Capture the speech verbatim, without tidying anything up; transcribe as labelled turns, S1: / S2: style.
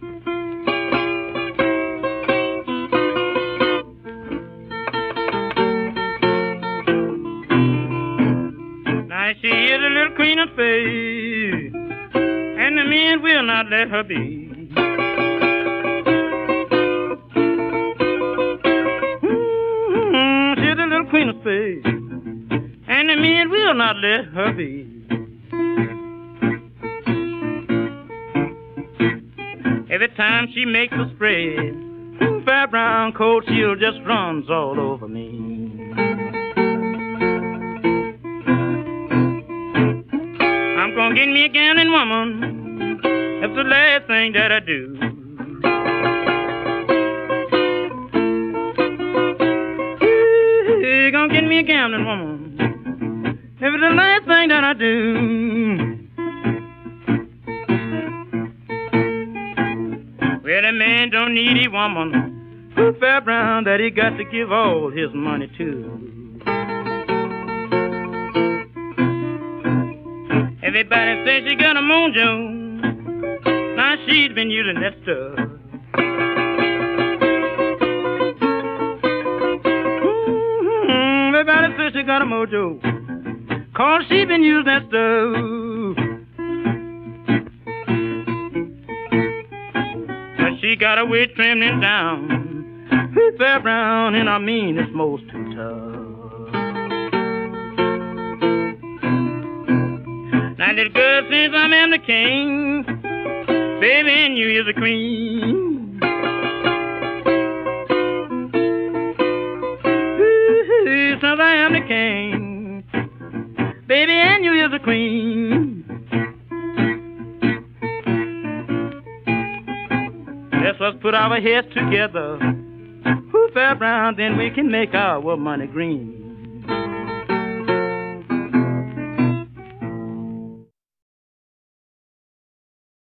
S1: Now she is a little queen of faith, and the men will not let her be. Mm, she's a little queen of faith, and the men will not let her be. Every time she makes a spread, fair brown coat, she'll just runs all over me. I'm gonna get me a gambling woman, that's the last thing that I do. Hey, gonna get me a gambling woman, that's the last thing that I do. Well, a man don't need a woman who fair brown that he got to give all his money to. Everybody says she got a mojo, now she's been using that stuff. Mm-hmm. Everybody says she got a mojo, cause she been using that stuff. She got her way trimming down, fair brown, and I mean it's most too tough. Now little girl, since I am the king, baby, and you is the queen. Since I am the king, baby, and you is the queen. Let's us put our heads together, fair brown, then we can make our money green.